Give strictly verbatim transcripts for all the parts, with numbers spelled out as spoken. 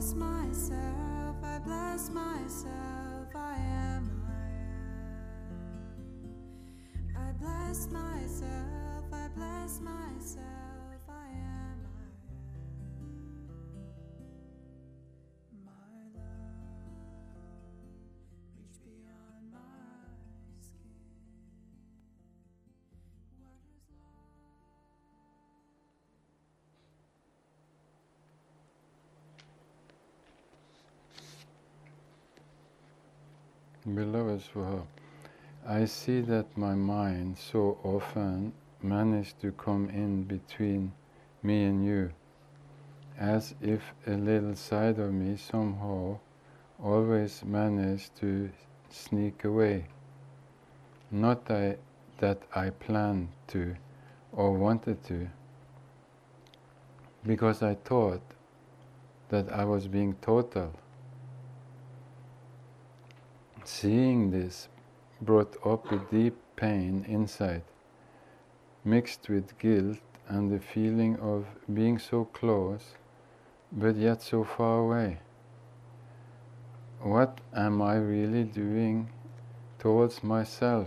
bless myself, I bless myself, I am, I am. I bless myself, I bless myself, I am, I am. My love, reach beyond my skin. What was Beloved Swaha, I see that my mind so often managed to come in between me and you, as if a little side of me somehow always managed to sneak away. Not I, that I planned to or wanted to, because I thought that I was being total. Seeing this brought up a deep pain inside, mixed with guilt and the feeling of being so close, but yet so far away. What am I really doing towards myself?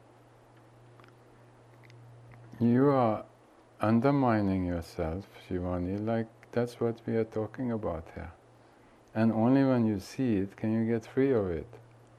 You are undermining yourself, Shivani, like that's what we are talking about here. And only when you see it can you get free of it.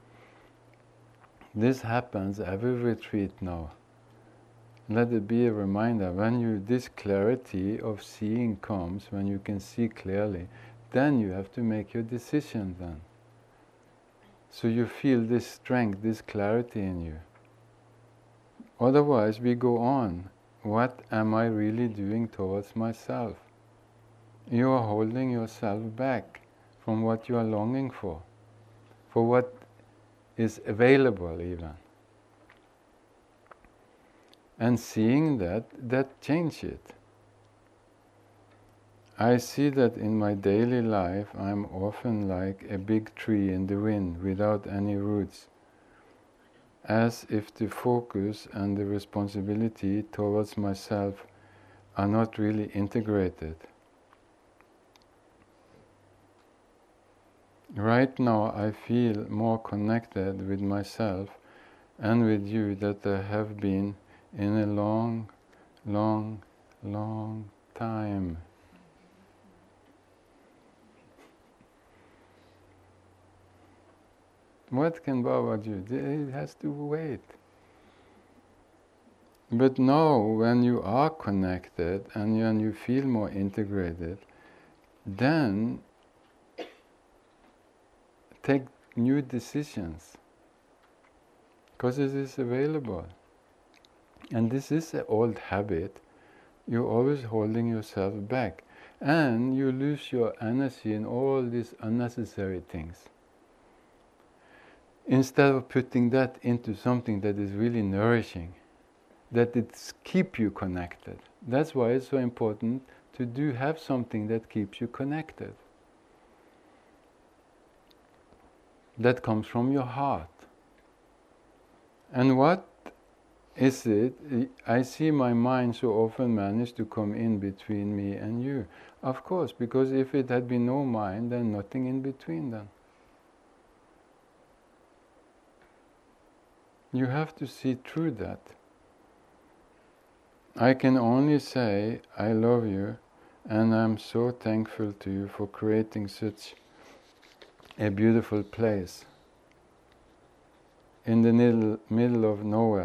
This happens every retreat now. Let it be a reminder, when you, this clarity of seeing comes, when you can see clearly, then you have to make your decision then. So you feel this strength, this clarity in you. Otherwise we go on. What am I really doing towards myself? You are holding yourself back from what you are longing for, for what is available even. And seeing that, that changes it. I see that in my daily life I'm often like a big tree in the wind without any roots, as if the focus and the responsibility towards myself are not really integrated. Right now I feel more connected with myself and with you than I have been in a long, long, long time. What can Baba do? It has to wait. But now, when you are connected and when you feel more integrated, then take new decisions, because it is available. And this is an old habit. You're always holding yourself back, and you lose your energy in all these unnecessary things. Instead of putting that into something that is really nourishing, that it keeps you connected. That's why it's so important to do have something that keeps you connected. That comes from your heart. And what is it? I see my mind so often manage to come in between me and you. Of course, because if it had been no mind, then nothing in between then. You have to see through that. I can only say, I love you, and I'm so thankful to you for creating such a beautiful place in the middle, middle of nowhere.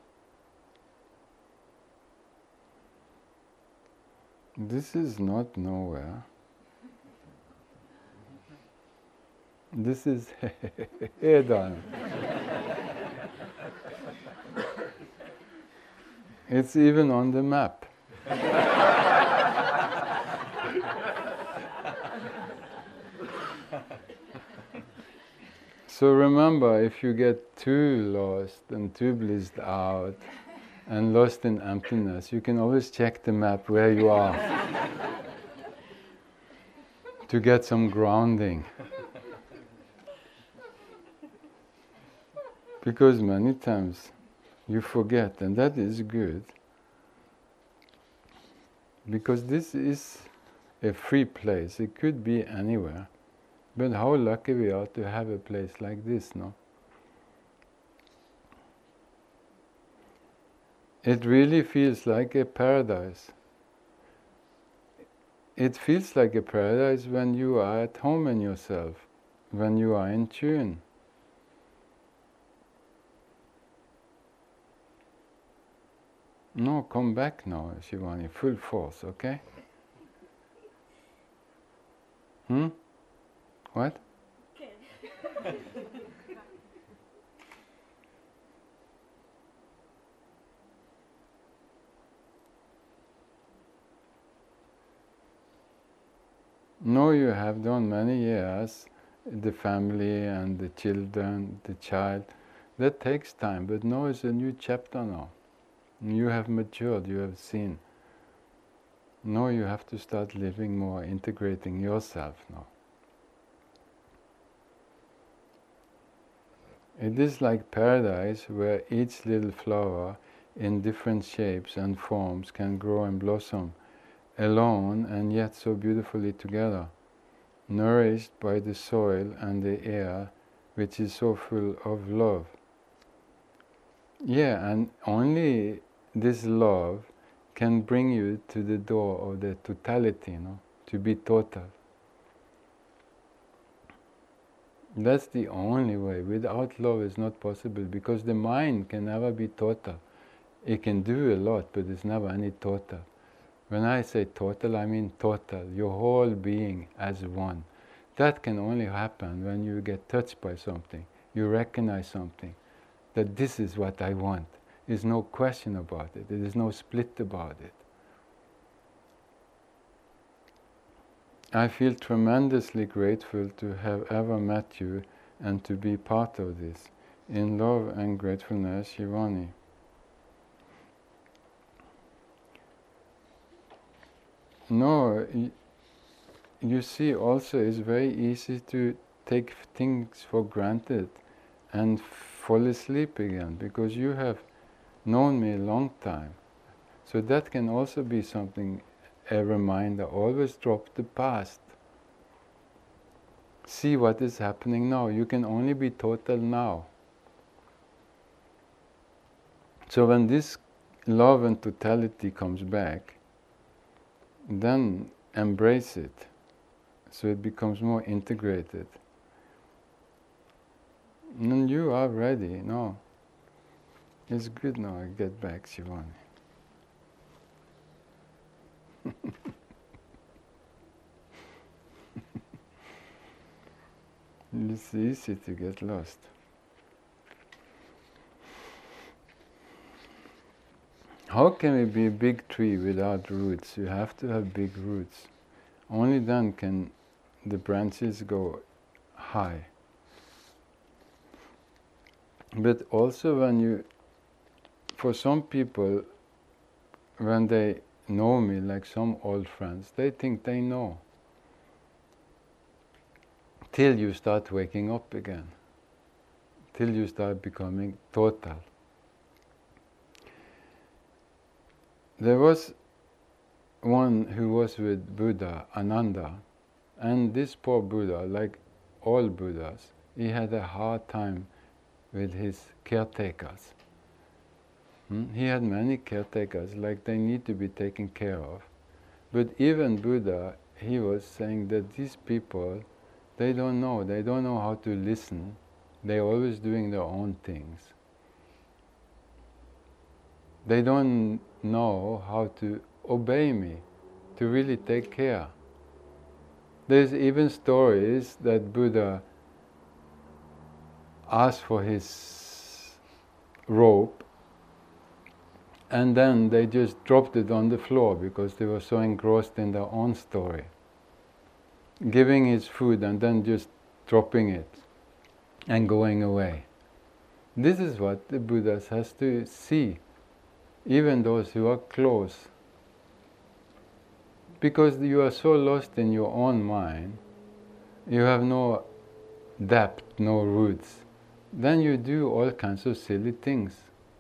This is not nowhere. This is Edan. It's even on the map. So remember, if you get too lost and too blissed out and lost in emptiness, you can always check the map where you are to get some grounding. Because many times you forget, and that is good, because this is a free place. It could be anywhere. But how lucky we are to have a place like this, no? It really feels like a paradise. It feels like a paradise when you are at home in yourself, when you are in tune. No, come back now, Shivani, full force, okay? Hmm? What? Okay. No, you have done many years, the family and the children, the child. That takes time, but now is a new chapter now. You have matured, you have seen. Now you have to start living more, integrating yourself now. It is like paradise where each little flower in different shapes and forms can grow and blossom alone and yet so beautifully together, nourished by the soil and the air which is so full of love. Yeah, and only this love can bring you to the door of the totality, you know, to be total. That's the only way. Without love it's not possible, because the mind can never be total. It can do a lot, but it's never any total. When I say total, I mean total, your whole being as one. That can only happen when you get touched by something, you recognize something, that this is what I want. There's no question about it, there is no split about it. I feel tremendously grateful to have ever met you and to be part of this. In love and gratefulness, Shivani. No, you see, also it's very easy to take things for granted and fall asleep again, because you have known me a long time. So that can also be something, a reminder. Always drop the past. See what is happening now. You can only be total now. So when this love and totality comes back, then embrace it, so it becomes more integrated. And you are ready, no. It's good now, I get back, Shivani. It's easy to get lost. How can we be a big tree without roots? You have to have big roots. Only then can the branches go high. But also when you, for some people, when they know me, like some old friends, they think they know. Till you start waking up again. Till you start becoming total. There was one who was with Buddha, Ananda, and this poor Buddha, like all Buddhas, he had a hard time with his caretakers. Hmm? He had many caretakers, like they need to be taken care of. But even Buddha, he was saying that these people, they don't know, they don't know how to listen. They're always doing their own things. They don't know how to obey me, to really take care. There's even stories that Buddha asked for his rope, and then they just dropped it on the floor because they were so engrossed in their own story. Giving his food and then just dropping it and going away. This is what the Buddha has to see, even those who are close. Because you are so lost in your own mind, you have no depth, no roots, then you do all kinds of silly things.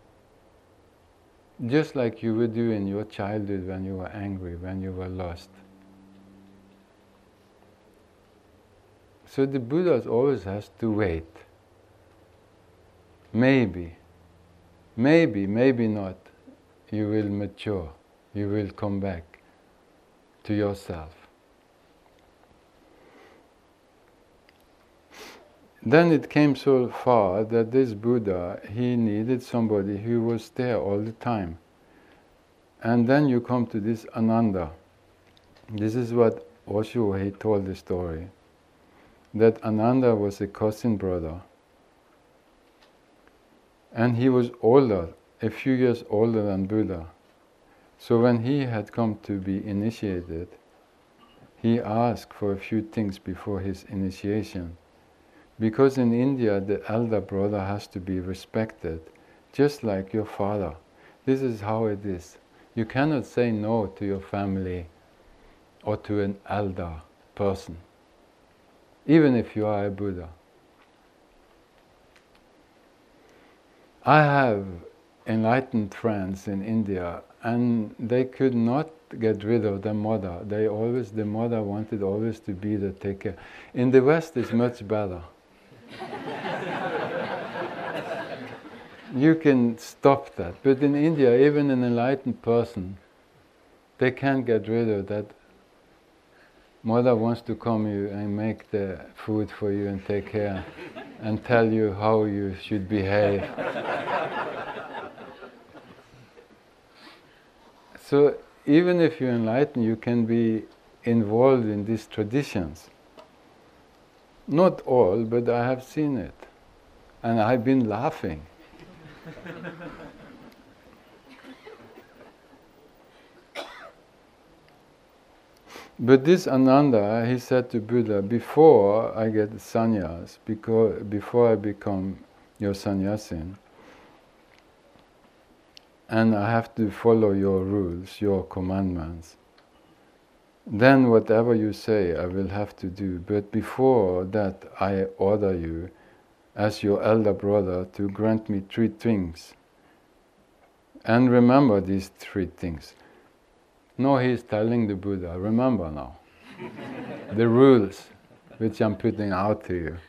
Just like you would do in your childhood when you were angry, when you were lost. So the Buddha always has to wait. Maybe, maybe, maybe not. You will mature. You will come back to yourself. Then it came so far that this Buddha, he needed somebody who was there all the time. And then you come to this Ananda. This is what Osho, he told the story. That Ananda was a cousin brother. And he was older, a few years older than Buddha. So when he had come to be initiated, he asked for a few things before his initiation. Because in India, the elder brother has to be respected, just like your father. This is how it is. You cannot say no to your family or to an elder person, even if you are a Buddha. I have enlightened friends in India, and they could not get rid of their mother. They always, the mother wanted always to be the taker. In the West, it's much better. You can stop that. But in India, even an enlightened person, they can't get rid of that. Mother wants to come you and make the food for you and take care and tell you how you should behave. So even if you're enlightened, you can be involved in these traditions. Not all, but I have seen it. And I've been laughing. But this Ananda, he said to Buddha, before I get sannyas, because, before I become your sannyasin, and I have to follow your rules, your commandments, then whatever you say I will have to do. But before that I order you, as your elder brother, to grant me three things. And remember these three things. No, he is telling the Buddha, remember now, the rules which I'm putting out to you.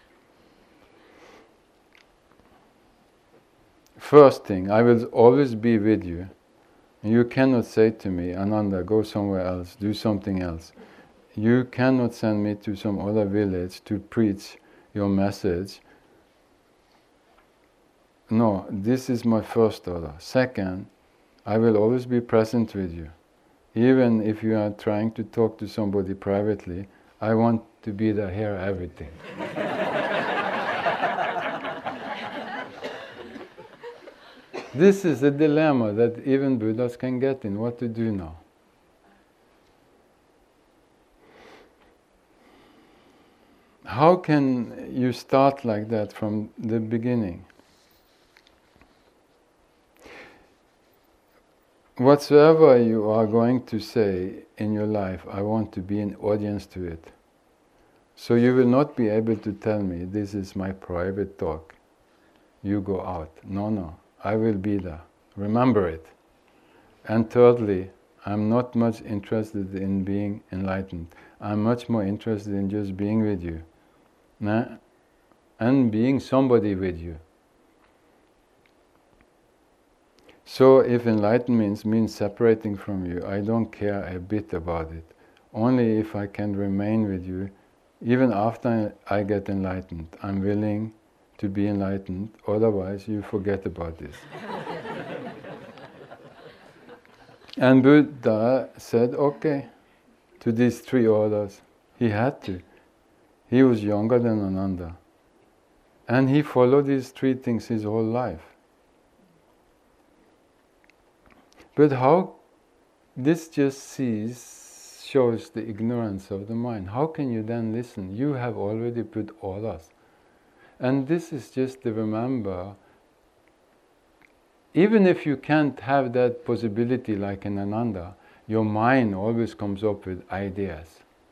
First thing, I will always be with you. You cannot say to me, Ananda, go somewhere else, do something else. You cannot send me to some other village to preach your message. No, this is my first order. Second, I will always be present with you. Even if you are trying to talk to somebody privately, I want to be there, hear everything. This is a dilemma that even Buddhas can get in, what to do now. How can you start like that from the beginning? Whatsoever you are going to say in your life, I want to be an audience to it. So you will not be able to tell me, this is my private talk. You go out. No, no, I will be there. Remember it. And thirdly, I'm not much interested in being enlightened. I'm much more interested in just being with you. Nah? And being somebody with you. So if enlightenment means separating from you, I don't care a bit about it. Only if I can remain with you, even after I get enlightened. I'm willing to be enlightened, otherwise you forget about this. And Buddha said, okay, to these three orders. He had to. He was younger than Ananda. And he followed these three things his whole life. But how this just sees, shows the ignorance of the mind. How can you then listen? You have already put orders. And this is just to remember, even if you can't have that possibility like in Ananda, your mind always comes up with ideas.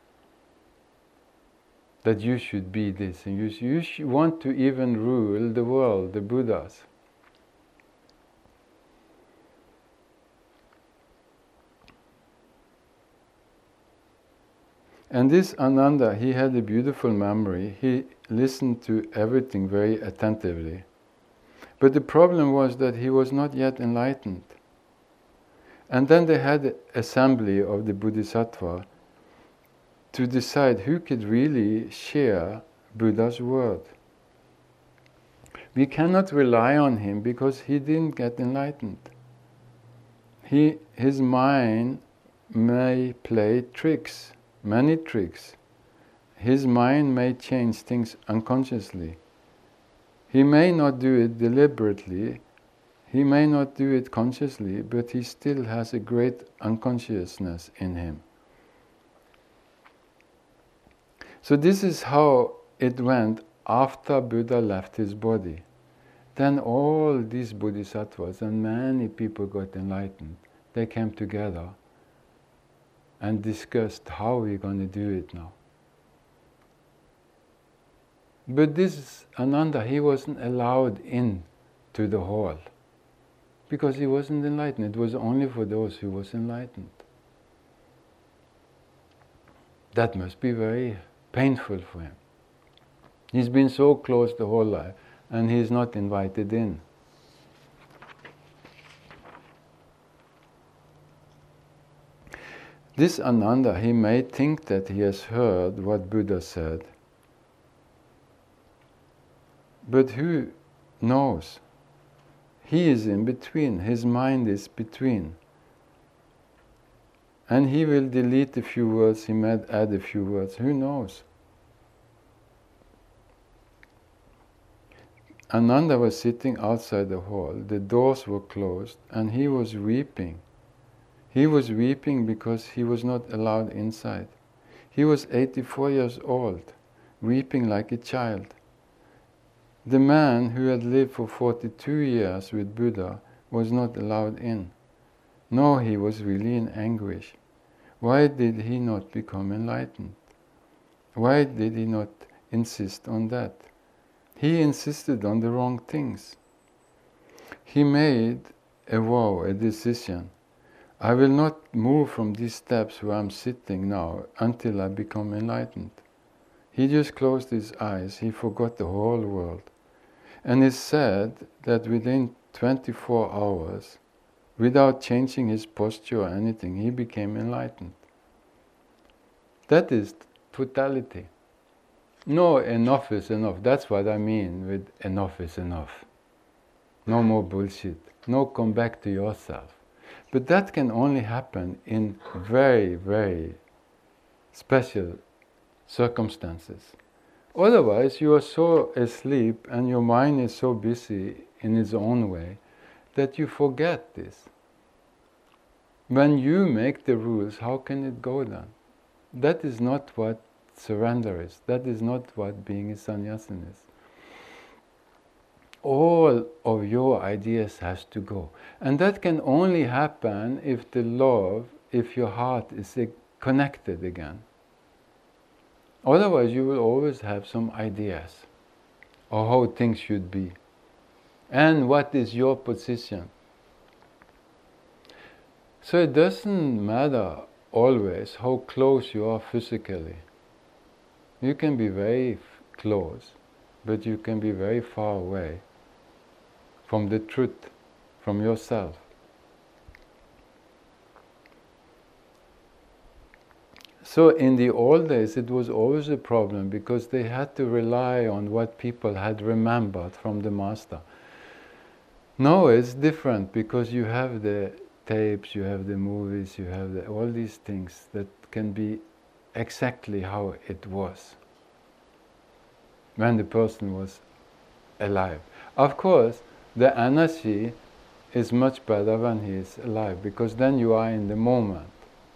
That you should be this, and you, you sh- want to even rule the world, the Buddhas. And this Ananda, he had a beautiful memory. He listened to everything very attentively. But the problem was that he was not yet enlightened. And then they had an assembly of the Bodhisattva to decide who could really share Buddha's word. We cannot rely on him because he didn't get enlightened. He, his mind may play tricks, many tricks. His mind may change things unconsciously. He may not do it deliberately, he may not do it consciously, but he still has a great unconsciousness in him. So this is how it went after Buddha left his body. Then all these bodhisattvas and many people got enlightened. They came together and discussed how we're going to do it now. But this Ananda, he wasn't allowed in to the hall because he wasn't enlightened. It was only for those who was enlightened. That must be very painful for him. He's been so close the whole life and he's not invited in. This Ananda, he may think that he has heard what Buddha said, but who knows? He is in between, his mind is between. And he will delete a few words, he might add a few words, who knows? Ananda was sitting outside the hall, the doors were closed, and he was weeping. He was weeping because he was not allowed inside. He was eighty-four years old, weeping like a child. The man who had lived for forty-two years with Buddha was not allowed in. No, he was really in anguish. Why did he not become enlightened? Why did he not insist on that? He insisted on the wrong things. He made a vow, a decision. I will not move from these steps where I'm sitting now until I become enlightened. He just closed his eyes, he forgot the whole world. And it's said that within twenty-four hours, without changing his posture or anything, he became enlightened. That is totality. No, enough is enough. That's what I mean with enough is enough. No more bullshit. No, come back to yourself. But that can only happen in very, very special circumstances. Otherwise, you are so asleep and your mind is so busy in its own way that you forget this. When you make the rules, how can it go then? That is not what surrender is. That is not what being a sannyasin is. All of your ideas has to go. And that can only happen if the love, if your heart is connected again. Otherwise you will always have some ideas of how things should be. And what is your position. So it doesn't matter always how close you are physically. You can be very f- close, but you can be very far away from the truth, from yourself. So in the old days it was always a problem because they had to rely on what people had remembered from the master. Now it's different because you have the tapes, you have the movies, you have the, all these things that can be exactly how it was when the person was alive. Of course, the energy is much better when he is alive because then you are in the moment.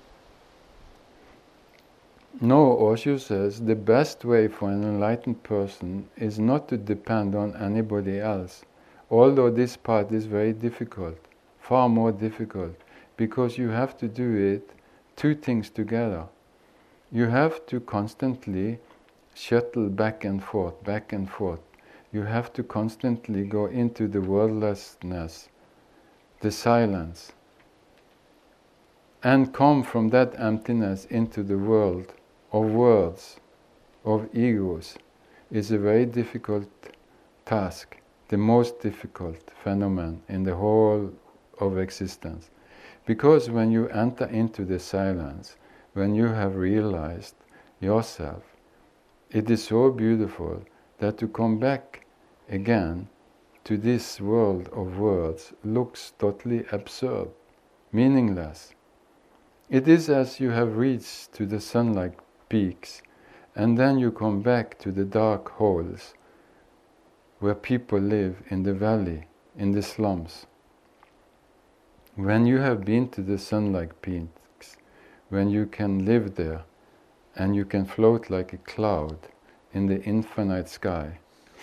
No, Osho says the best way for an enlightened person is not to depend on anybody else, although this part is very difficult, far more difficult, because you have to do it two things together. You have to constantly shuttle back and forth, back and forth. You have to constantly go into the worldlessness, the silence, and come from that emptiness into the world of words, of egos, is a very difficult task, the most difficult phenomenon in the whole of existence. Because when you enter into the silence, when you have realized yourself, it is so beautiful that to come back again to this world of words looks totally absurd, meaningless. It is as you have reached to the sun-like peaks, and then you come back to the dark holes where people live in the valley, in the slums. When you have been to the sun-like peaks, when you can live there, and you can float like a cloud in the infinite sky,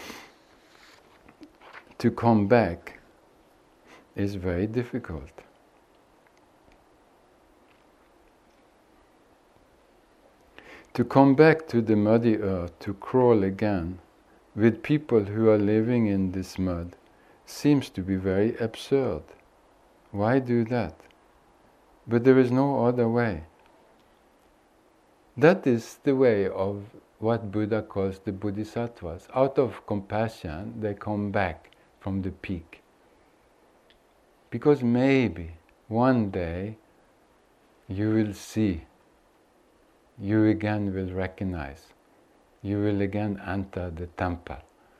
to come back is very difficult. To come back to the muddy earth, to crawl again with people who are living in this mud, seems to be very absurd. Why do that? But there is no other way. That is the way of what Buddha calls the bodhisattvas. Out of compassion, they come back from the peak. Because maybe one day you will see, you again will recognize, you will again enter the temple.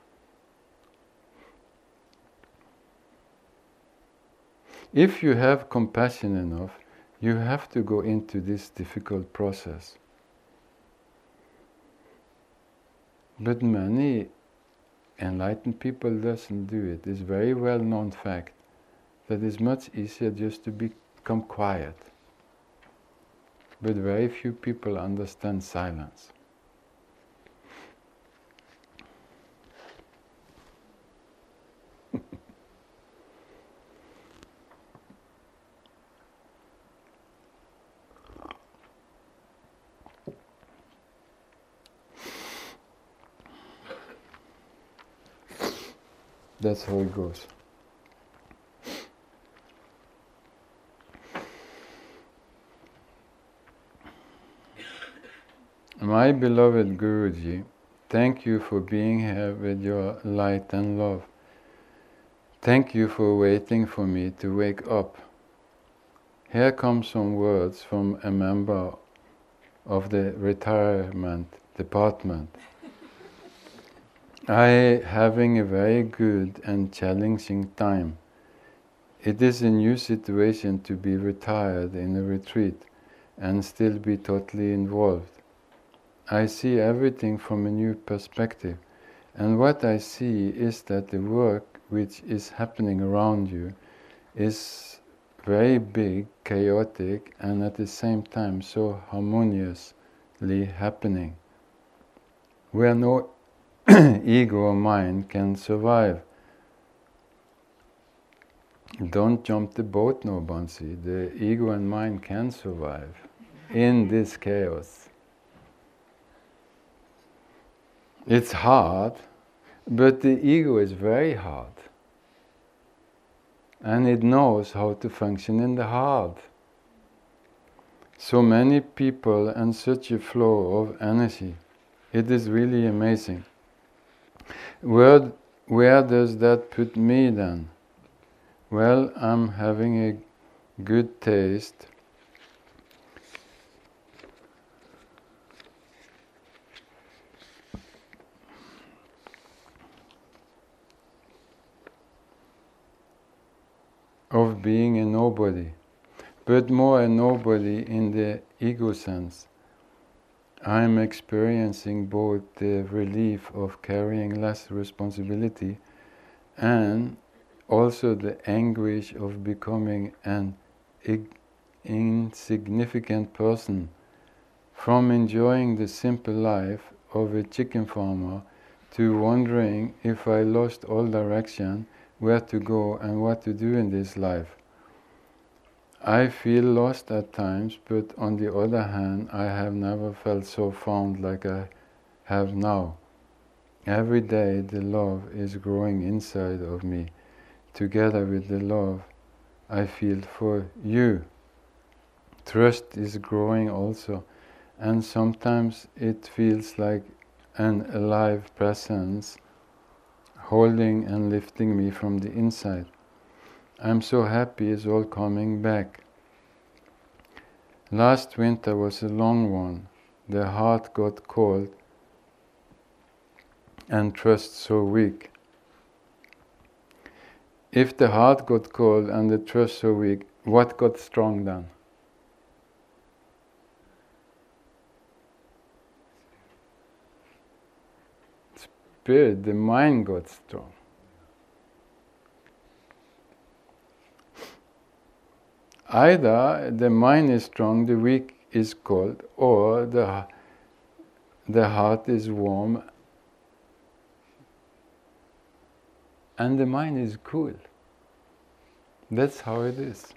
If you have compassion enough, you have to go into this difficult process. But many enlightened people doesn't do it. It's a very well-known fact that it's much easier just to become quiet. But very few people understand silence. That's how it goes. My beloved Guruji, thank you for being here with your light and love. Thank you for waiting for me to wake up. Here come some words from a member of the retirement department. I having a very good and challenging time. It is a new situation to be retired in a retreat and still be totally involved. I see everything from a new perspective, and what I see is that the work which is happening around you is very big, chaotic, and at the same time so harmoniously happening, where no ego or mind can survive. Don't jump the boat, no Bansi. The ego and mind can survive in this chaos. It's hard, but the ego is very hard. And it knows how to function in the hard. So many people and such a flow of energy. It is really amazing. Where, where does that put me then? Well, I'm having a good taste of being a nobody, but more a nobody in the ego sense. I'm experiencing both the relief of carrying less responsibility and also the anguish of becoming an ig- insignificant person, from enjoying the simple life of a chicken farmer to wondering if I lost all direction, where to go and what to do in this life. I feel lost at times, but on the other hand, I have never felt so found like I have now. Every day the love is growing inside of me, together with the love I feel for you. Trust is growing also, and sometimes it feels like an alive presence holding and lifting me from the inside. I'm so happy it's all coming back. Last winter was a long one. The heart got cold and trust so weak. If the heart got cold and the trust so weak, what got strong then? Spirit, the mind got strong. Either the mind is strong, the weak is cold, or the, the heart is warm and the mind is cool. That's how it is.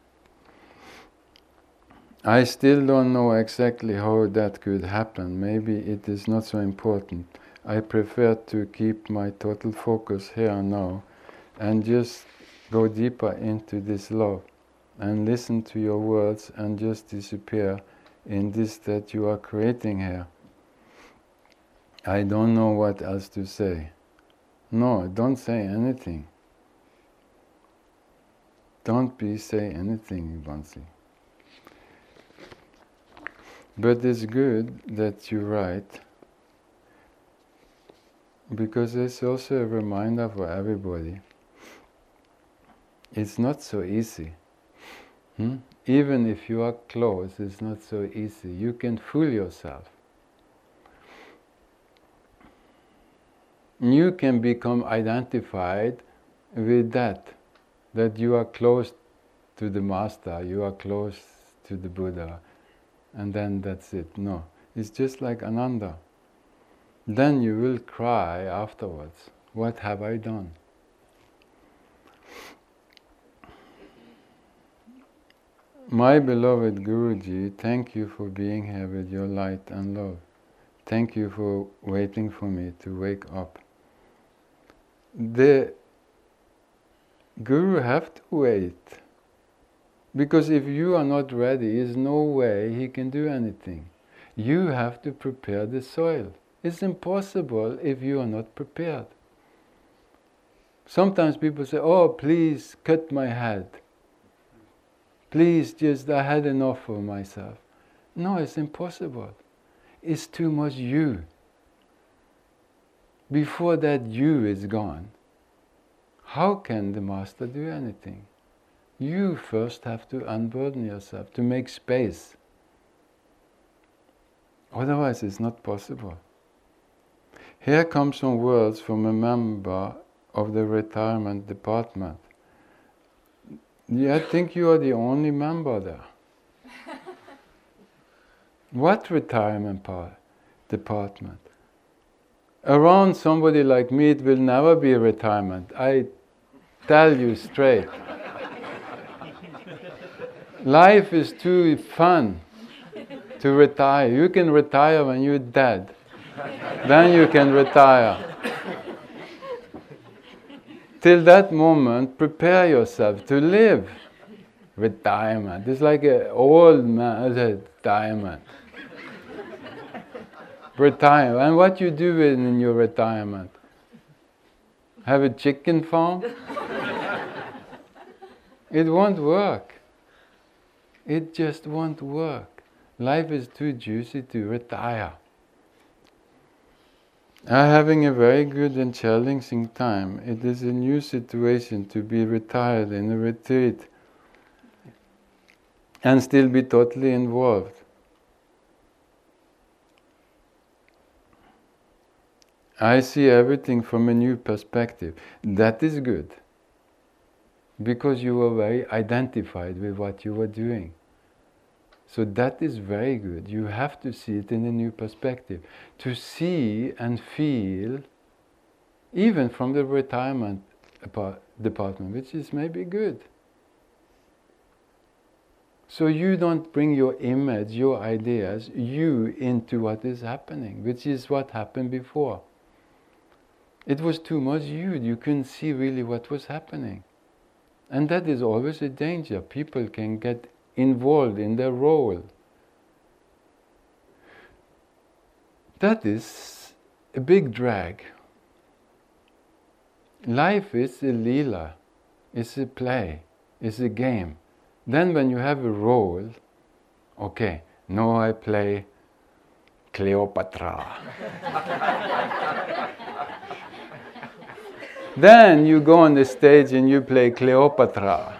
I still don't know exactly how that could happen. Maybe it is not so important. I prefer to keep my total focus here and now and just go deeper into this love and listen to your words and just disappear in this that you are creating here. I don't know what else to say. No, don't say anything. Don't be say anything, Bansi. But it's good that you write, because it's also a reminder for everybody. It's not so easy. Hmm? Even if you are close, it's not so easy. You can fool yourself. You can become identified with that, that you are close to the Master, you are close to the Buddha, and then that's it. No, it's just like Ananda. Then you will cry afterwards, what have I done? My beloved Guruji, thank you for being here with your light and love. Thank you for waiting for me to wake up. The Guru have to wait, because if you are not ready, there is no way he can do anything. You have to prepare the soil. It's impossible if you are not prepared. Sometimes people say, oh, please cut my head. Please, just, I had enough of myself. No, it's impossible. It's too much you. Before that you is gone, how can the Master do anything? You first have to unburden yourself, to make space. Otherwise it's not possible. Here come some words from a member of the retirement department. Yeah, I think you are the only member there. What retirement part, department? Around somebody like me, it will never be a retirement. I tell you straight. Life is too fun to retire. You can retire when you're dead. Then you can retire. Till that moment, prepare yourself to live. Retirement. It's like an old man, retirement. Retire. And what you do in your retirement? Have a chicken farm? It won't work. It just won't work. Life is too juicy to retire. I'm having a very good and challenging time. It is a new situation to be retired in a retreat and still be totally involved. I see everything from a new perspective. That is good, because you were very identified with what you were doing. So that is very good. You have to see it in a new perspective. To see and feel, even from the retirement department, which is maybe good. So you don't bring your image, your ideas, you into what is happening, which is what happened before. It was too much you, you couldn't see really what was happening. And that is always a danger. People can get involved in their role. That is a big drag. Life is a leela, it's a play, it's a game. Then when you have a role, okay, now I play Cleopatra. Then you go on the stage and you play Cleopatra.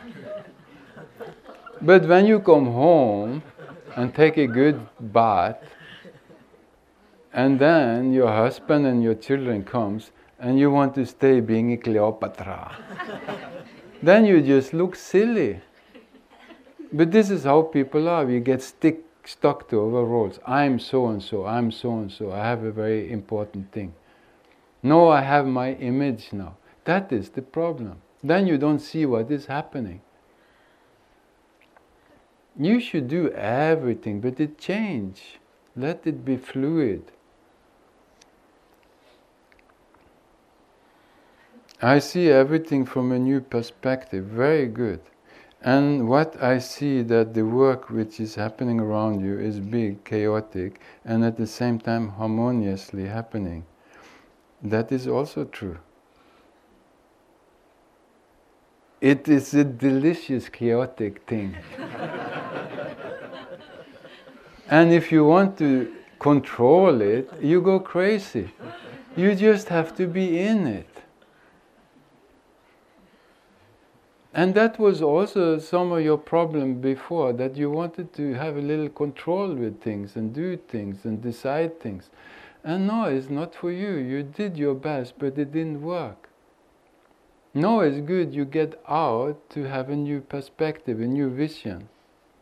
But when you come home and take a good bath, and then your husband and your children comes and you want to stay being a Cleopatra, then you just look silly. But this is how people are. We get stick, stuck to our roles. I'm so-and-so, I'm so-and-so, I have a very important thing. No, I have my image now. That is the problem. Then you don't see what is happening. You should do everything, but it change. Let it be fluid. I see everything from a new perspective. Very good. And what I see that the work which is happening around you is big, chaotic, and at the same time harmoniously happening. That is also true. It is a delicious, chaotic thing. And if you want to control it, you go crazy. You just have to be in it. And that was also some of your problem before, that you wanted to have a little control with things and do things and decide things. And no, it's not for you. You did your best, but it didn't work. No, it's good you get out to have a new perspective, a new vision.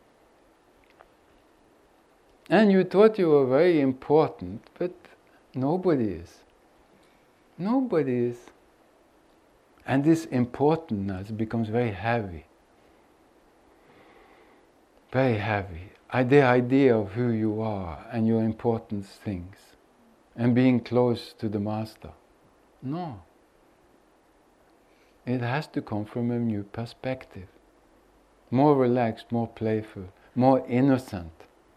And you thought you were very important, but nobody is. Nobody is. And this importantness becomes very heavy. Very heavy. The idea of who you are and your important things. And being close to the Master. No. It has to come from a new perspective. More relaxed, more playful, more innocent.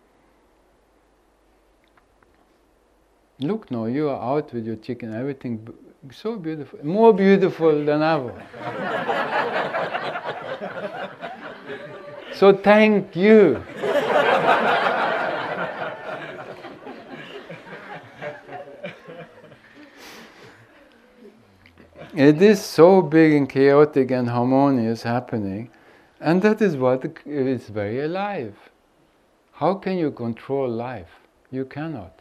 Look now, you are out with your chicken, everything b- so beautiful, more beautiful than ever. So thank you. It is so big and chaotic and harmonious happening, and that is what is very alive. How can you control life? You cannot.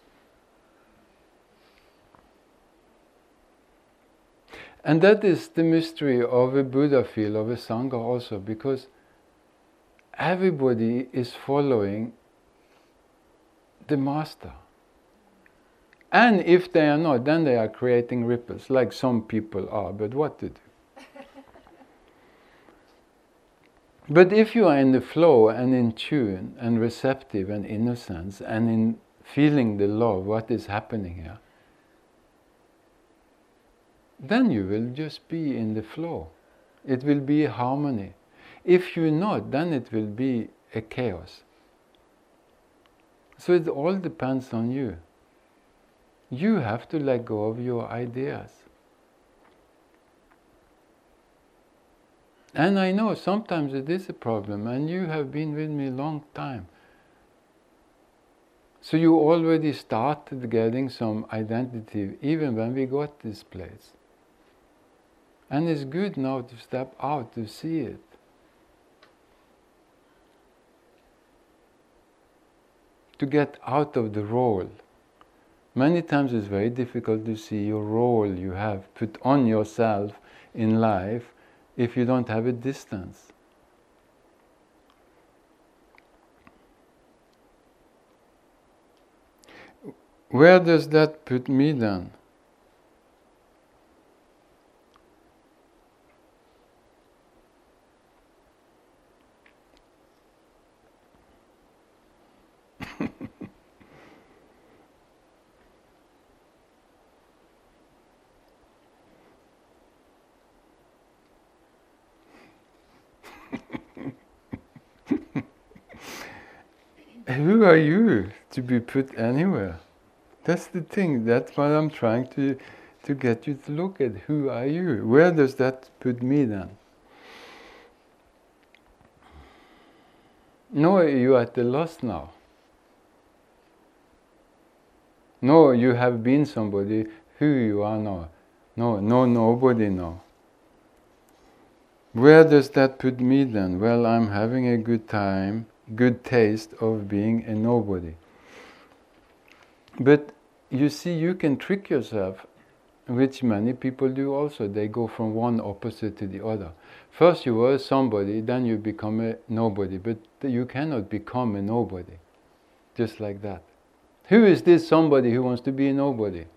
And that is the mystery of a Buddha field, of a Sangha also, because everybody is following the Master. And if they are not, then they are creating ripples, like some people are, but what to do? But if you are in the flow and in tune and receptive and innocence and in feeling the love, what is happening here, then you will just be in the flow. It will be a harmony. If you're not, then it will be a chaos. So it all depends on you. You have to let go of your ideas. And I know sometimes it is a problem, and you have been with me a long time. So you already started getting some identity even when we got this place. And it's good now to step out to see it. To get out of the role. Many times it's very difficult to see your role you have put on yourself in life if you don't have a distance. Where does that put me then? Who are you to be put anywhere? That's the thing. That's what I'm trying to, to get you to look at. Who are you? Where does that put me then? No, you are at the loss now. No, you have been somebody who you are now. No, no, nobody now. Where does that put me then? Well, I'm having a good time, good taste of being a nobody. But you see, you can trick yourself, which many people do also. They go from one opposite to the other. First you were somebody, then you become a nobody. But you cannot become a nobody, just like that. Who is this somebody who wants to be a nobody?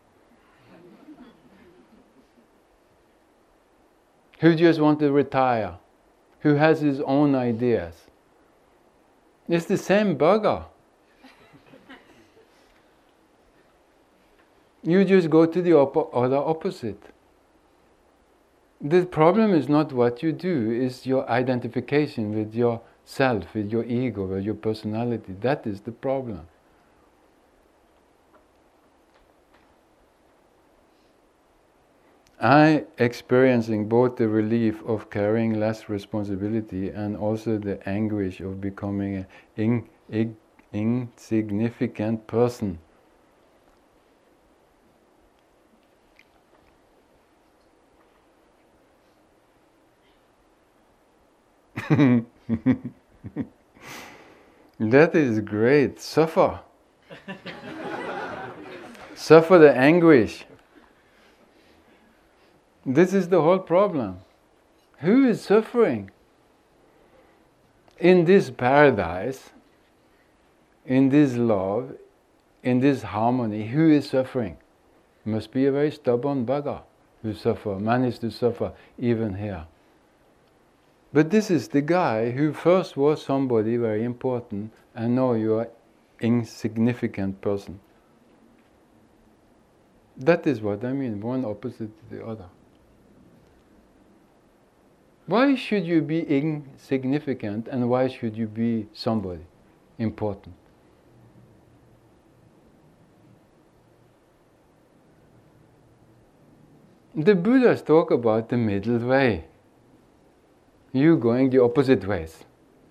Who just wants to retire? Who has his own ideas? It's the same bugger. You just go to the op- other opposite. The problem is not what you do, it's your identification with yourself, with your ego, with your personality. That is the problem. I experiencing both the relief of carrying less responsibility and also the anguish of becoming an in, in, insignificant person. That is great. Suffer. Suffer the anguish. This is the whole problem. Who is suffering? In this paradise, in this love, in this harmony, who is suffering? Must be a very stubborn bugger who suffer, managed to suffer even here. But this is the guy who first was somebody very important and now you are insignificant person. That is what I mean, one opposite to the other. Why should you be insignificant and why should you be somebody important? The Buddhas talk about the middle way. You going the opposite ways.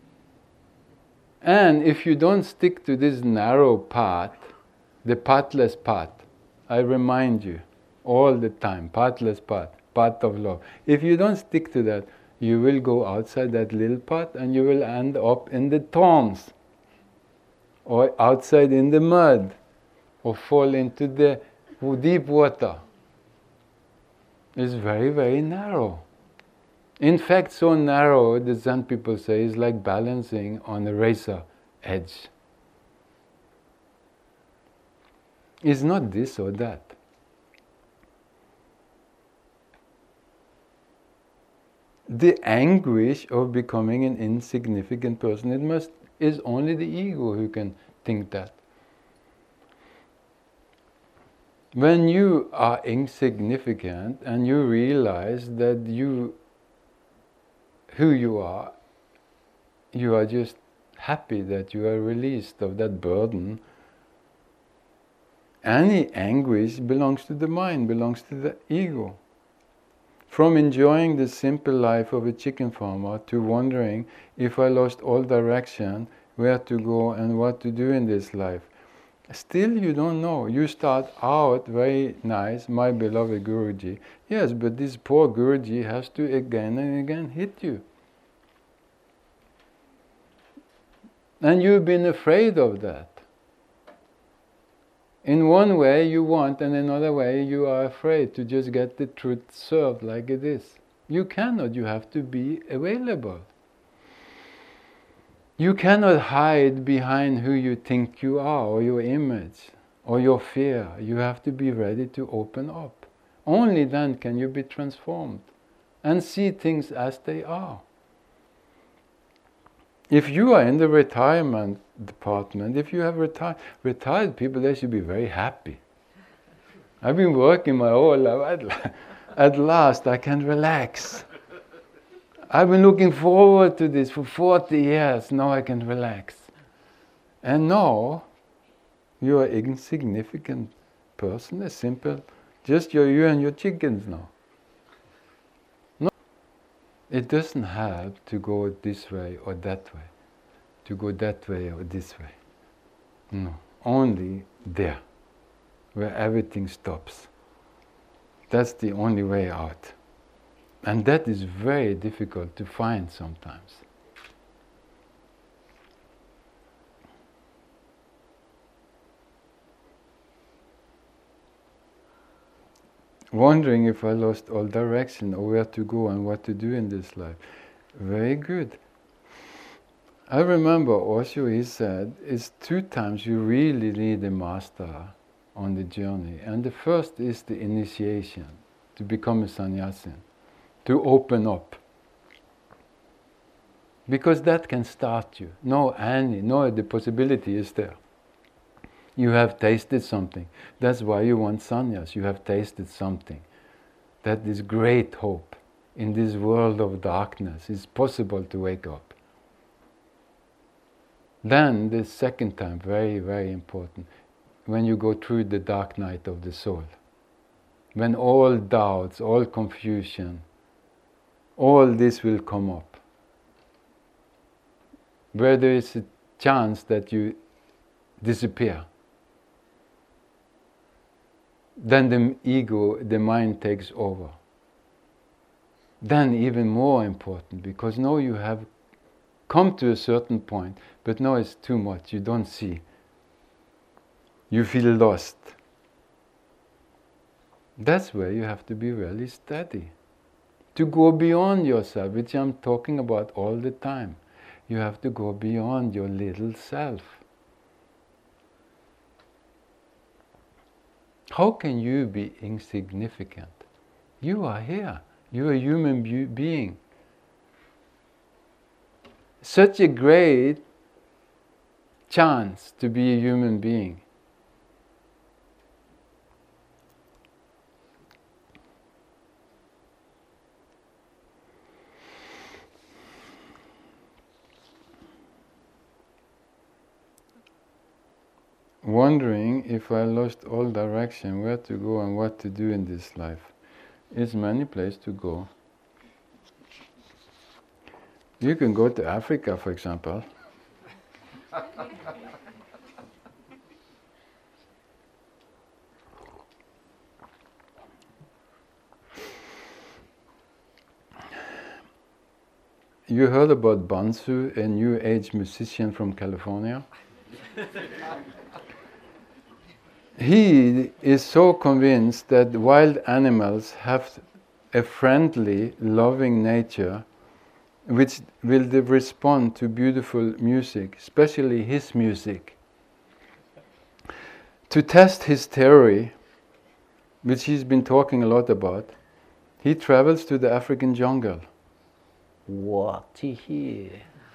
And if you don't stick to this narrow path, the pathless path, I remind you all the time, pathless path, path of love. If you don't stick to that, you will go outside that little path and you will end up in the thorns, or outside in the mud, or fall into the deep water. It's very, very narrow. In fact, so narrow, the Zen people say, is like balancing on a razor edge. It's not this or that. The anguish of becoming an insignificant person, it must is only the ego who can think that. When you are insignificant and you realize that you, who you are, you are just happy that you are released of that burden. Any anguish belongs to the mind, belongs to the ego. From enjoying the simple life of a chicken farmer to wondering if I lost all direction, where to go and what to do in this life. Still you don't know. You start out very nice, my beloved Guruji. Yes, but this poor Guruji has to again and again hit you. And you've been afraid of that. In one way you want, and another way you are afraid to just get the truth served like it is. You cannot, you have to be available. You cannot hide behind who you think you are, or your image, or your fear. You have to be ready to open up. Only then can you be transformed and see things as they are. If you are in the retirement department, if you have retired, retired people, they should be very happy. I've been working my whole life. At, at last I can relax. I've been looking forward to this for forty years. Now I can relax. And now you are insignificant person, a simple, just you, you and your chickens now. No, it doesn't have to go this way or that way, to go that way or this way. No, only there, where everything stops. That's the only way out. And that is very difficult to find sometimes. Wondering if I lost all direction or where to go and what to do in this life. Very good. I remember Osho, he said, it's two times you really need a master on the journey. And the first is the initiation, to become a sannyasin, to open up. Because that can start you. No, any, no, the possibility is there. You have tasted something. That's why you want sannyas. You have tasted something. That is great hope. In this world of darkness, it's possible to wake up. Then, the second time, very, very important, when you go through the dark night of the soul. When all doubts, all confusion, all this will come up. Where there is a chance that you disappear. Then the ego, the mind takes over. Then even more important, because now you have come to a certain point, but now it's too much, you don't see. You feel lost. That's where you have to be really steady. To go beyond yourself, which I'm talking about all the time. You have to go beyond your little self. How can you be insignificant? You are here. You are a human be- being. Such a great chance to be a human being. Wondering if I lost all direction, where to go and what to do in this life. It's many places to go. You can go to Africa, for example. You heard about Bansu, a new age musician from California? He is so convinced that wild animals have a friendly, loving nature which will respond to beautiful music, especially his music. To test his theory, which he's been talking a lot about, he travels to the African jungle. What he hear?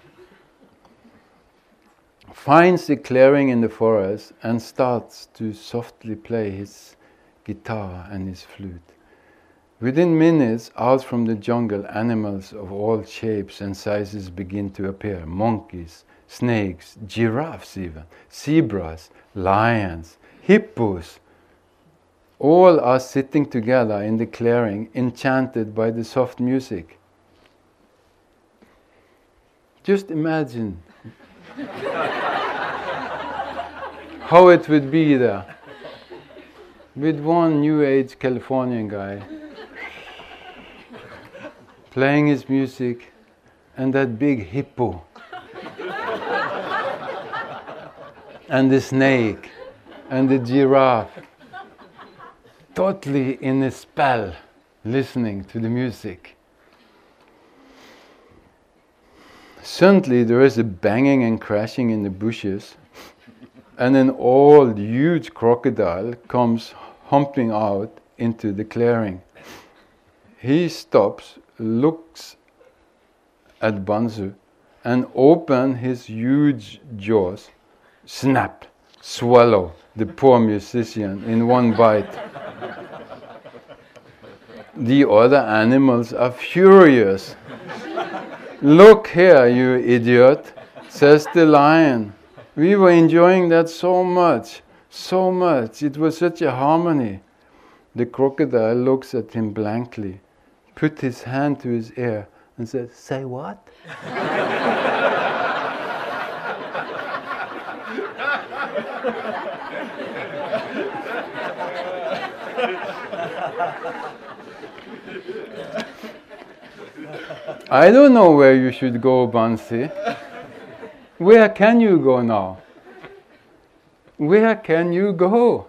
Finds a clearing in the forest and starts to softly play his guitar and his flute. Within minutes, out from the jungle, animals of all shapes and sizes begin to appear. Monkeys, snakes, giraffes even, zebras, lions, hippos. All are sitting together in the clearing, enchanted by the soft music. Just imagine how it would be there, with one new age Californian guy playing his music and that big hippo and the snake and the giraffe totally in a spell listening to the music. Suddenly there is a banging and crashing in the bushes, and an old, huge crocodile comes humping out into the clearing. He stops, looks at Bansu, and opens his huge jaws. Snap! Swallow the poor musician in one bite. The other animals are furious. "Look here, you idiot," says the lion. "We were enjoying that so much. So much. It was such a harmony. The crocodile looks at him blankly, put his hand to his ear and said, "Say what?" I don't know where you should go, Bansi. Where can you go now? Where can you go?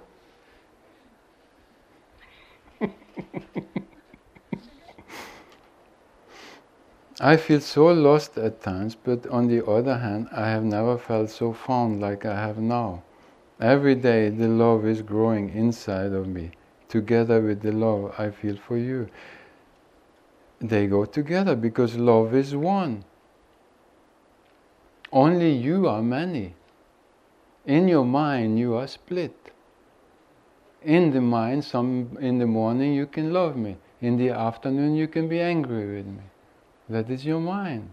I feel so lost at times, but on the other hand, I have never felt so found like I have now. Every day the love is growing inside of me, together with the love I feel for you. They go together because love is one. Only you are many. In your mind you are split. In the mind, some in the morning you can love me. In the afternoon you can be angry with me. That is your mind.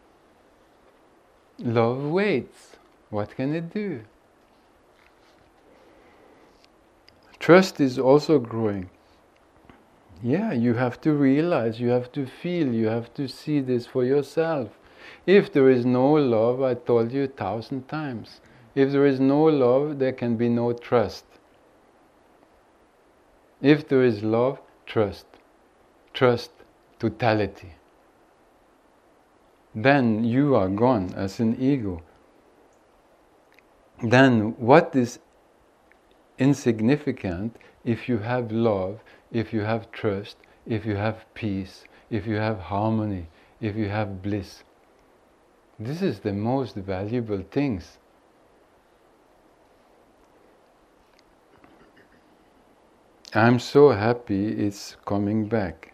Love waits. What can it do? Trust is also growing. Yeah, you have to realize, you have to feel, you have to see this for yourself. If there is no love, I told you a thousand times, if there is no love, there can be no trust. If there is love, trust. Trust, totality. Then you are gone as an ego. Then what is insignificant if you have love, if you have trust, if you have peace, if you have harmony, if you have bliss? This is the most valuable things. I'm so happy it's coming back.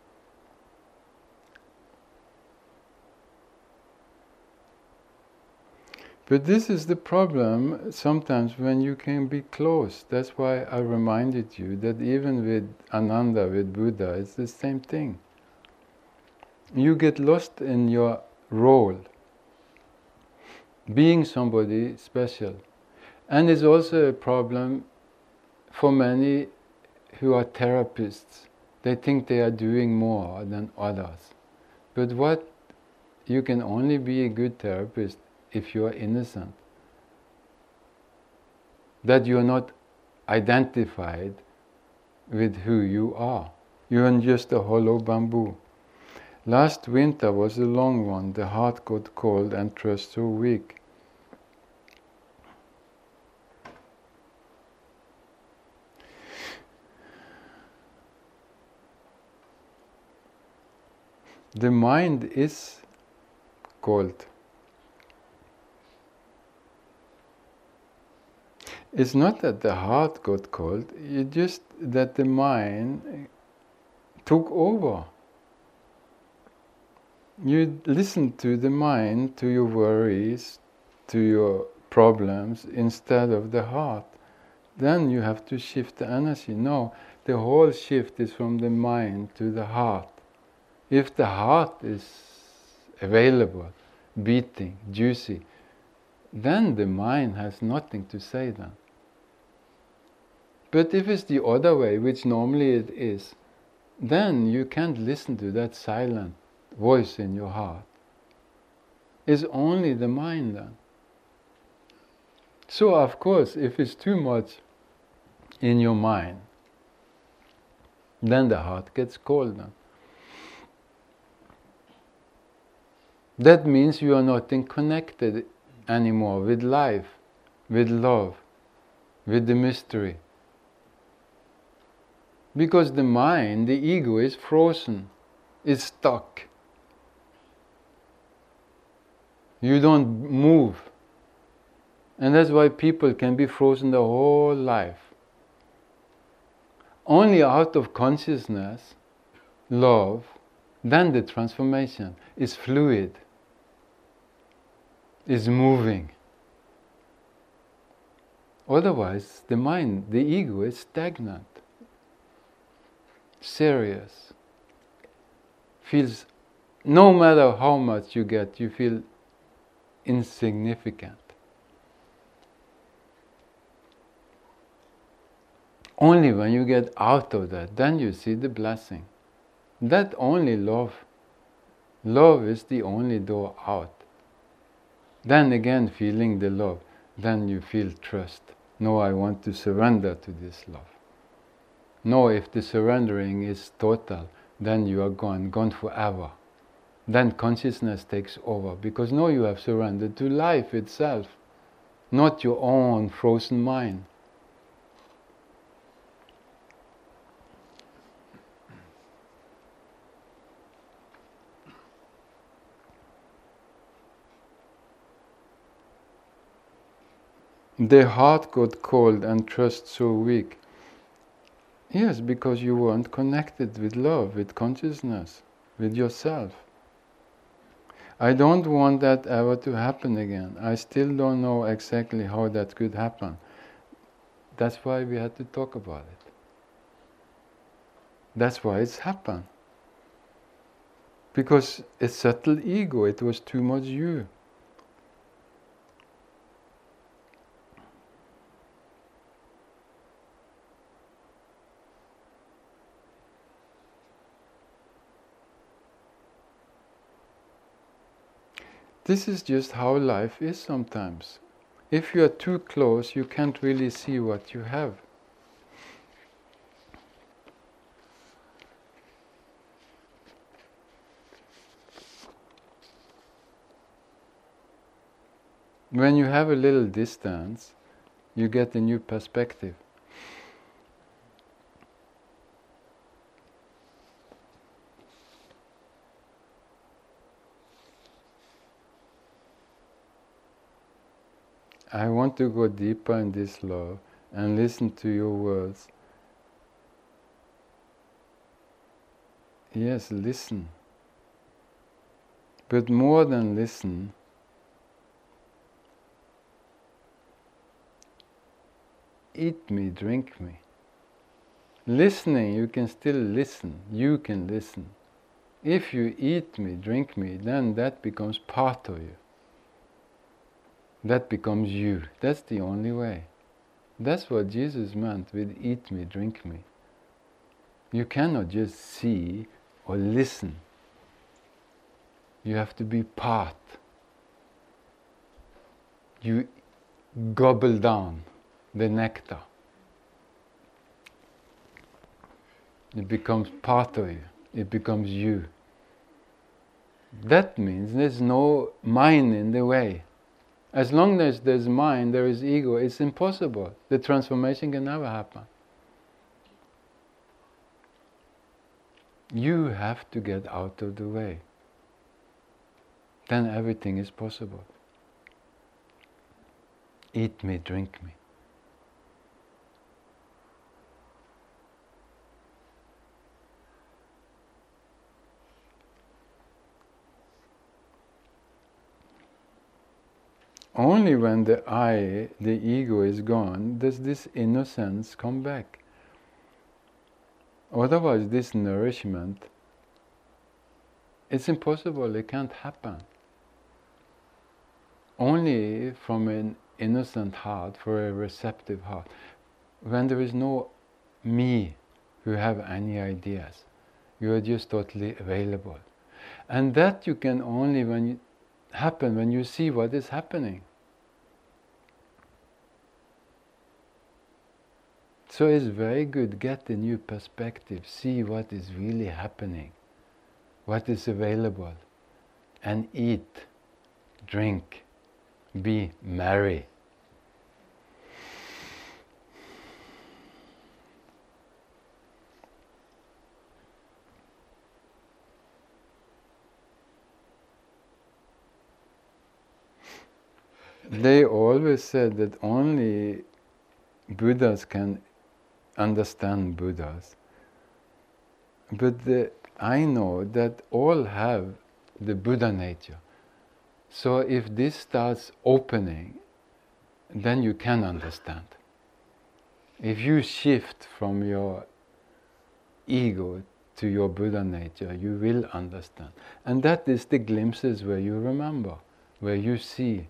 But this is the problem sometimes when you can be close. That's why I reminded you that even with Ananda, with Buddha, it's the same thing. You get lost in your role, being somebody special. And it's also a problem for many who are therapists. They think they are doing more than others. But what, you can only be a good therapist if you are innocent, that you are not identified with who you are. You are just a hollow bamboo. Last winter was a long one. The heart got cold and trust so weak. The mind is cold. It's not that the heart got cold, it's just that the mind took over. You listen to the mind, to your worries, to your problems, instead of the heart. Then you have to shift the energy. No, the whole shift is from the mind to the heart. If the heart is available, beating, juicy, then the mind has nothing to say then. But if it's the other way, which normally it is, then you can't listen to that silent voice in your heart. It's only the mind then. So of course, if it's too much in your mind, then the heart gets cold then. That means you are not connected anymore with life, with love, with the mystery. Because the mind, the ego, is frozen, is stuck. You don't move. And that's why people can be frozen their whole life. Only out of consciousness, love, then the transformation is fluid, is moving. Otherwise, the mind, the ego, is stagnant, serious, feels, no matter how much you get, you feel insignificant. Only when you get out of that, then you see the blessing. That only love. Love is the only door out. Then again, feeling the love, then you feel trust. No, I want to surrender to this love. No, if the surrendering is total, then you are gone, gone forever. Then consciousness takes over, because now you have surrendered to life itself, not your own frozen mind. The heart got cold and trust so weak. Yes, because you weren't connected with love, with consciousness, with yourself. I don't want that ever to happen again. I still don't know exactly how that could happen. That's why we had to talk about it. That's why it's happened. Because a subtle ego, it was too much you. This is just how life is sometimes. If you are too close, you can't really see what you have. When you have a little distance, you get a new perspective. I want to go deeper in this love and listen to your words. Yes, listen. But more than listen, eat me, drink me. Listening, you can still listen. You can listen. If you eat me, drink me, then that becomes part of you. That becomes you. That's the only way. That's what Jesus meant with eat me, drink me. You cannot just see or listen. You have to be part. You gobble down the nectar. It becomes part of you. It becomes you. That means there's no mind in the way. As long as there's mind, there is ego. It's impossible. The transformation can never happen. You have to get out of the way. Then everything is possible. Eat me, drink me. Only when the I, the ego, is gone, does this innocence come back. Otherwise, this nourishment, it's impossible, it can't happen. Only from an innocent heart, for a receptive heart, when there is no me who have any ideas. You are just totally available. And that you can only when you, happen when you see what is happening. So it's very good, get a new perspective, see what is really happening, what is available, and eat, drink, be merry. They always said that only Buddhas can understand Buddhas. But the, I know that all have the Buddha nature. So if this starts opening, then you can understand. If you shift from your ego to your Buddha nature, you will understand. And that is the glimpses where you remember, where you see.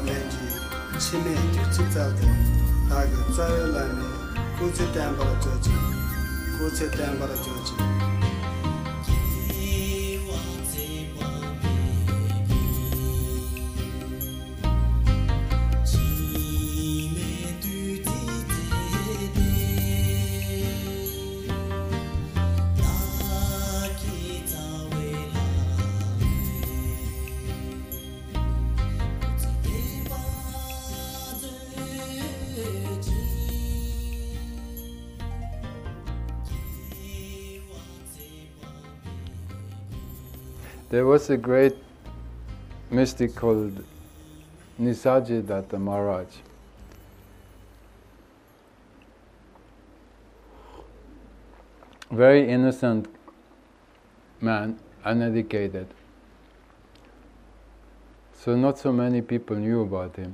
lenji chine chitsade daga zayolane kuche tambara joji kuche tambara joji There was a great mystic called Nisargadatta Maharaj. Very innocent man, uneducated. So not so many people knew about him.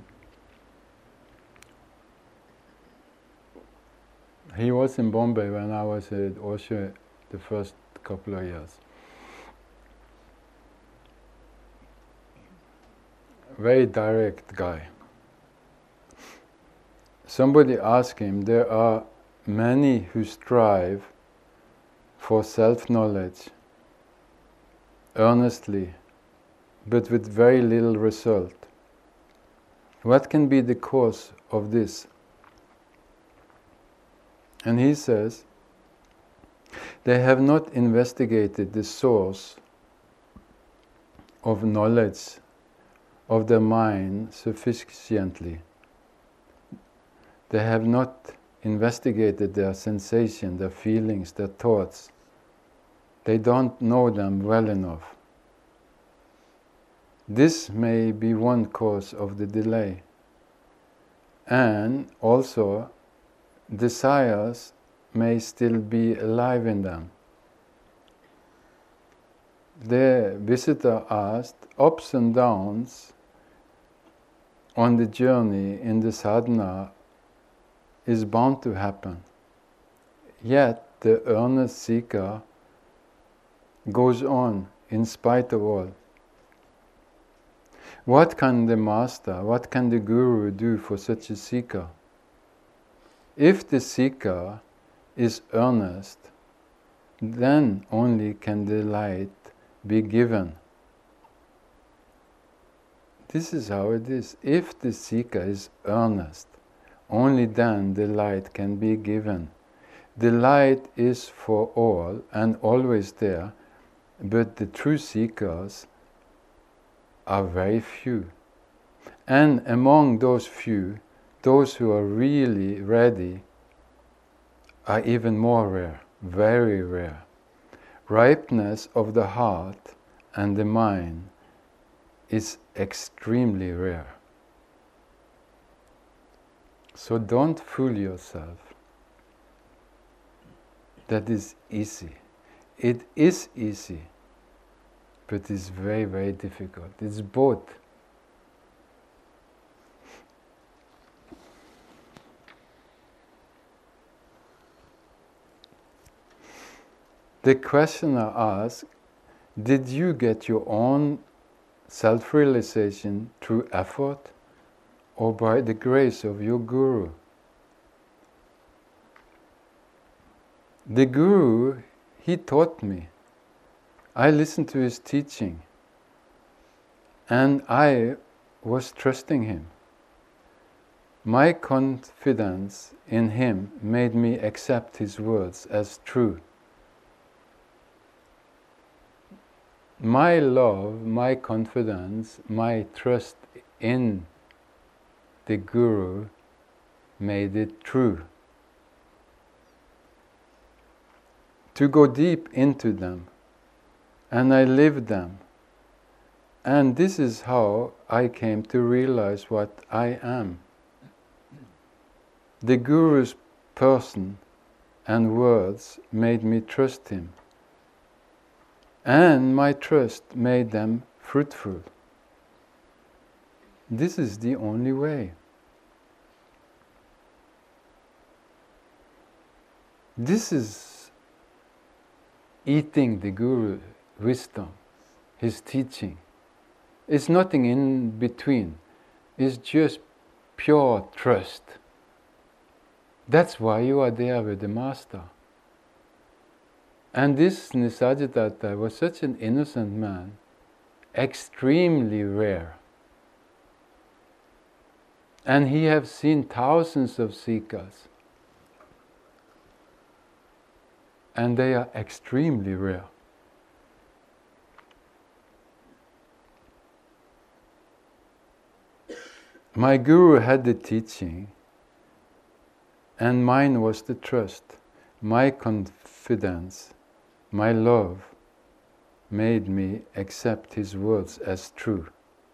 He was in Bombay when I was at Osho the first couple of years. Very direct guy. Somebody asked him, there are many who strive for self-knowledge earnestly, but with very little result. What can be the cause of this? And he says, they have not investigated the source of knowledge of their mind sufficiently. They have not investigated their sensation, their feelings, their thoughts. They don't know them well enough. This may be one cause of the delay. And also, desires may still be alive in them. The visitor asked, ups and downs on the journey in the sadhana is bound to happen. Yet the earnest seeker goes on in spite of all. What can the master, what can the guru do for such a seeker? If the seeker is earnest, then only can the light be given. This is how it is. If the seeker is earnest, only then the light can be given. The light is for all and always there, but the true seekers are very few. And among those few, those who are really ready are even more rare, very rare. Ripeness of the heart and the mind is extremely rare. So don't fool yourself. That is easy. It is easy, but it's very, very difficult. It's both. The questioner asks, did you get your own self-realization through effort or by the grace of your guru? The guru, he taught me. I listened to his teaching and I was trusting him. My confidence in him made me accept his words as true. My love, my confidence, my trust in the guru made it true. To go deep into them, and I lived them. And this is how I came to realize what I am. The guru's person and words made me trust him. And my trust made them fruitful. This is the only way. This is eating the Guru's wisdom, his teaching. It's nothing in between. is just pure trust. That's why you are there with the Master. And this Nisargadatta was such an innocent man, extremely rare. And he have seen thousands of seekers. And they are extremely rare. My guru had the teaching, and mine was the trust. My confidence, my love made me accept his words as true.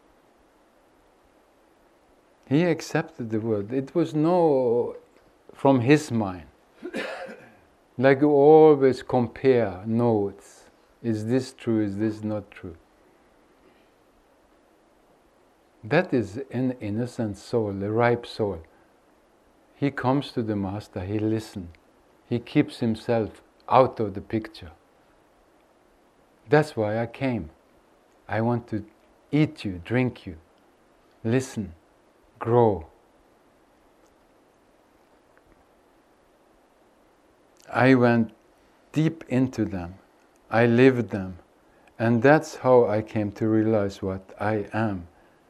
He accepted the word. It was no from his mind. Like you always compare notes. Is this true? Is this not true? That is an innocent soul, a ripe soul. He comes to the Master, he listens. He keeps himself out of the picture. That's why I came. I want to eat you, drink you, listen, grow. I went deep into them. I lived them. And that's how I came to realize what I am.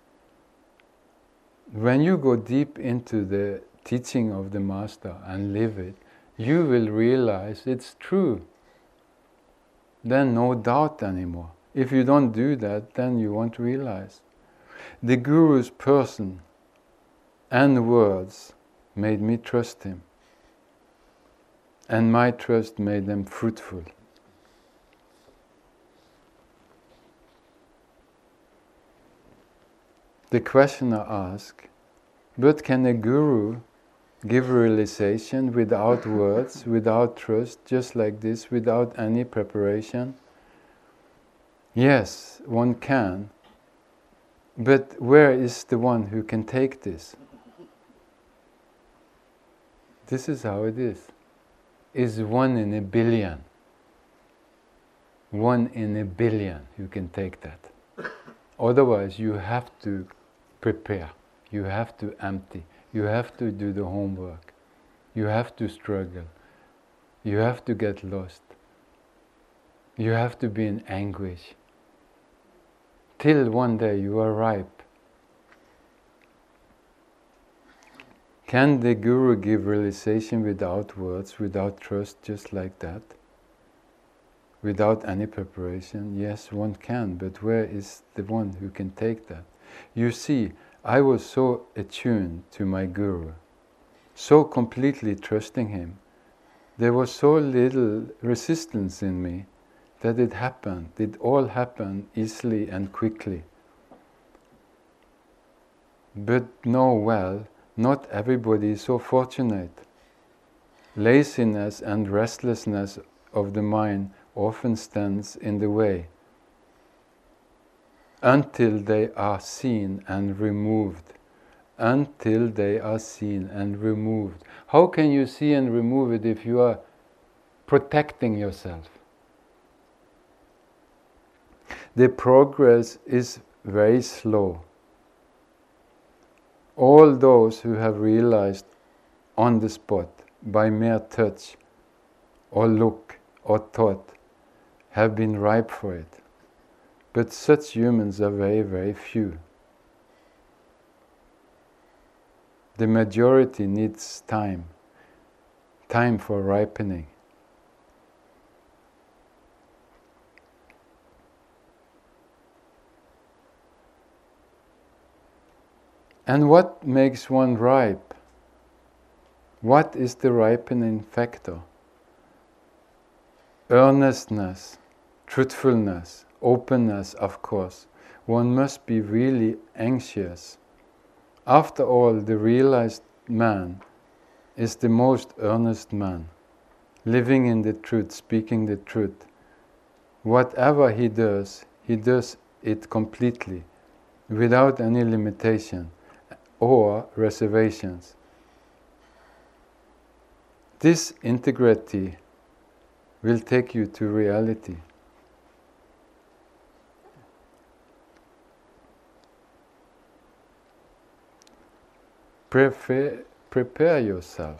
When you go deep into the teaching of the Master and live it, you will realize it's true. Then no doubt anymore. If you don't do that, then you won't realize. The Guru's person and words made me trust him. And my trust made them fruitful. The questioner asks, but can a guru give realization without words, without trust, just like this, without any preparation? Yes, one can. But where is the one who can take this? This is how it is. Is one in a billion. One in a billion who can take that. Otherwise, you have to prepare. You have to empty. You have to do the homework. You have to struggle. You have to get lost. You have to be in anguish. Till one day you are ripe. Can the Guru give realization without words, without trust, just like that? Without any preparation? Yes, one can, but where is the one who can take that? You see, I was so attuned to my Guru, so completely trusting him. There was so little resistance in me that it happened. It all happened easily and quickly. But know well, not everybody is so fortunate. Laziness and restlessness of the mind often stands in the way until they are seen and removed. Until they are seen and removed. How can you see and remove it if you are protecting yourself? The progress is very slow. All those who have realized on the spot, by mere touch, or look, or thought, have been ripe for it. But such humans are very, very few. The majority needs time, time for ripening. And what makes one ripe? What is the ripening factor? Earnestness, truthfulness, openness, of course. One must be really anxious. After all, the realized man is the most earnest man, living in the truth, speaking the truth. Whatever he does, he does it completely, without any limitation or reservations. This integrity will take you to reality. prepare, prepare yourself.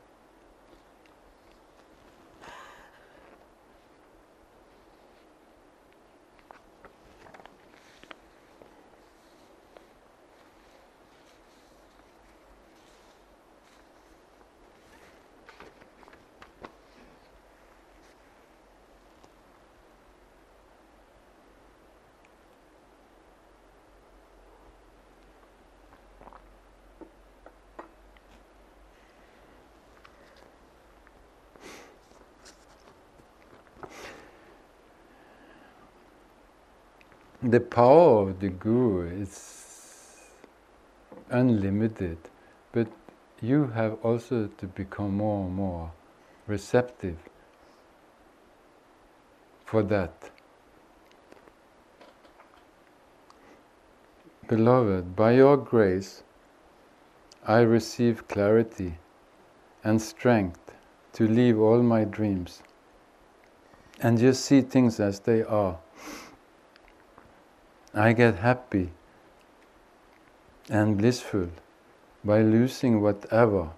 The power of the Guru is unlimited, but you have also to become more and more receptive for that. Beloved, by your grace, I receive clarity and strength to leave all my dreams and just see things as they are. I get happy and blissful by losing whatever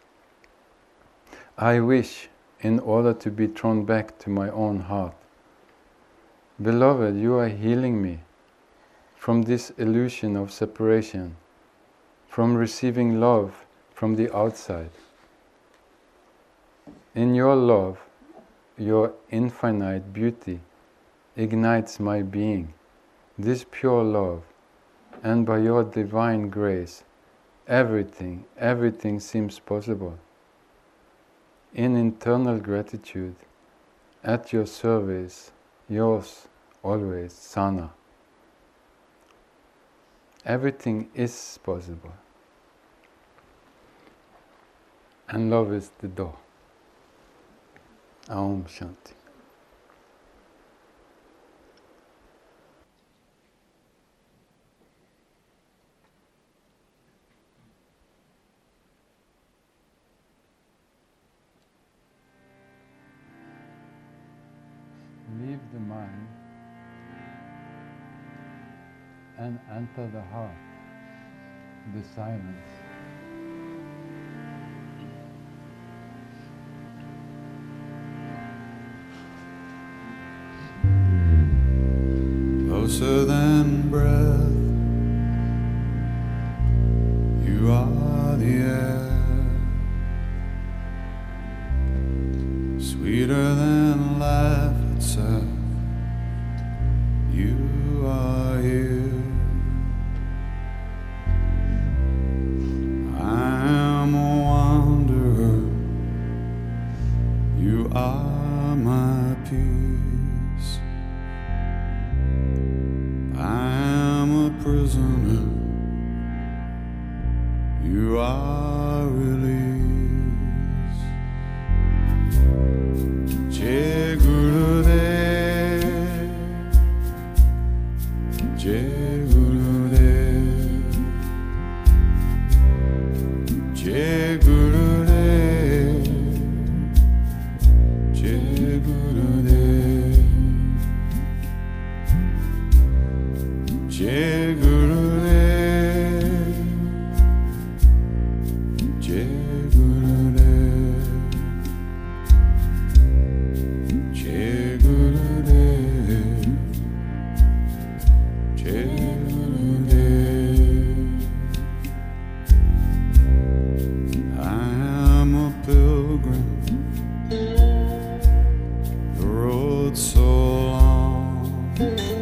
I wish in order to be thrown back to my own heart. Beloved, you are healing me from this illusion of separation, from receiving love from the outside. In your love, your infinite beauty ignites my being. This pure love, and by your divine grace, everything, everything seems possible. In internal gratitude, at your service, yours always, Sana. Everything is possible. And love is the door. Aum Shanti. Leave the mind and enter the heart, the silence. Closer than breath, you are the air, sweeter than life itself, you are here. I am a wanderer, you are my peace. I am a prisoner, you are release. Jai Gurudev, Jai Gurudev, Jai Gurudev, Jai Gurudev, Jai Gurudev, Jai Gurudev, Jai Gurudev, Jai Gurudev. I am a pilgrim, the road's so long.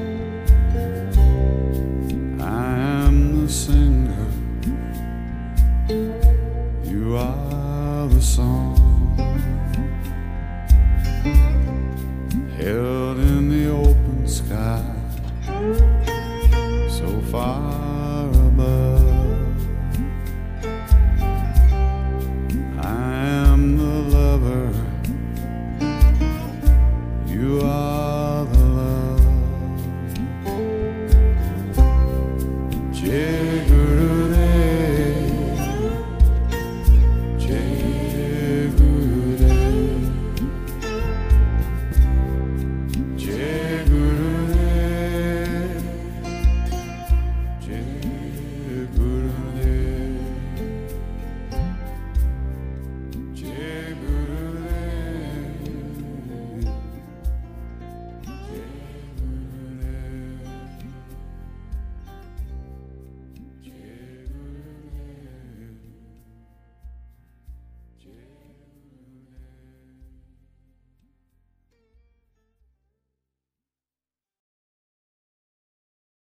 I am the singer, you are the song.